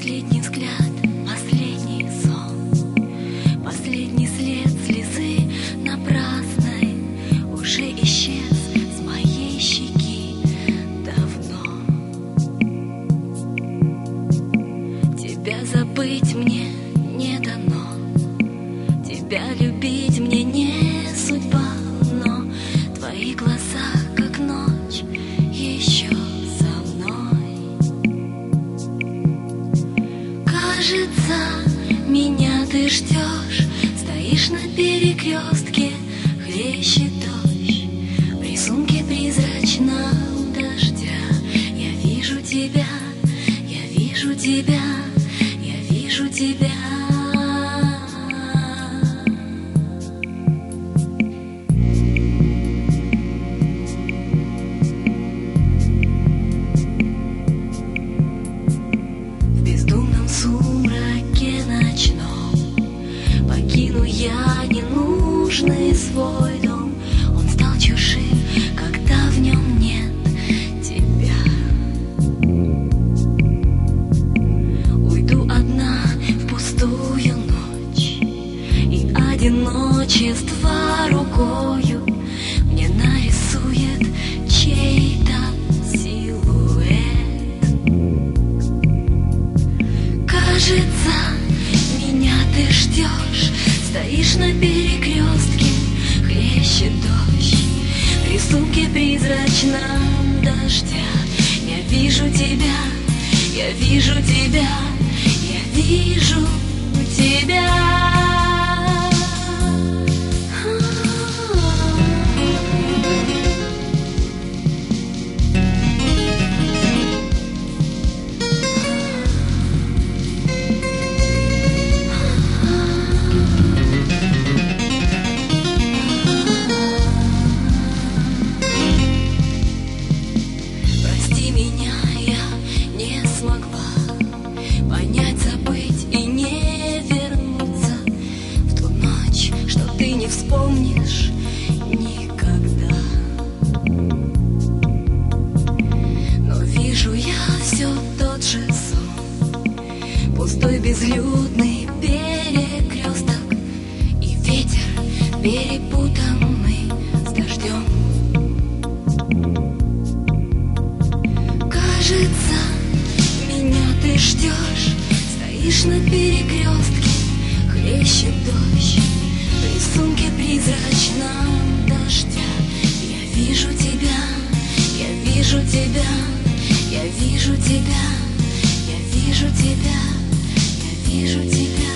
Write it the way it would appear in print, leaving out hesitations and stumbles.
Последний взгляд, последний сон, последний след слезы напрасной уже исчез с моей щеки давно. Тебя забыть мне не дано, тебя любить мне не судьба, но твои глаза, как ночь, еще со мной. Кажется, меня ты ждешь, стоишь на перекрестке, хлещет дождь, в рисунке призрачном дождя. Я вижу тебя, я вижу тебя, я вижу тебя. В бездумном сумраке ночном покину я ненужный свой дом. Он стал чужим, когда в нем нет тебя. Уйду одна в пустую ночь, и одиночество рукою мне нарисует чей-то силуэт. Кажется, меня ты ждешь, стоишь на перекрестке, хлещет дождь, в рисунке призрачном дождя. Я вижу тебя, я вижу тебя, я вижу тебя. Прости меня, я не смогла понять, забыть и не вернуться в ту ночь, что ты не вспомнишь никогда. Но вижу я все тот же сон, пустой безлюдный перекресток и ветер, перепутанный с дождем. Кажется, меня ты ждешь, стоишь на перекрестке, хлещет дождь, в рисунке призрачном дождя. Я вижу тебя, я вижу тебя, я вижу тебя, я вижу тебя, я вижу тебя.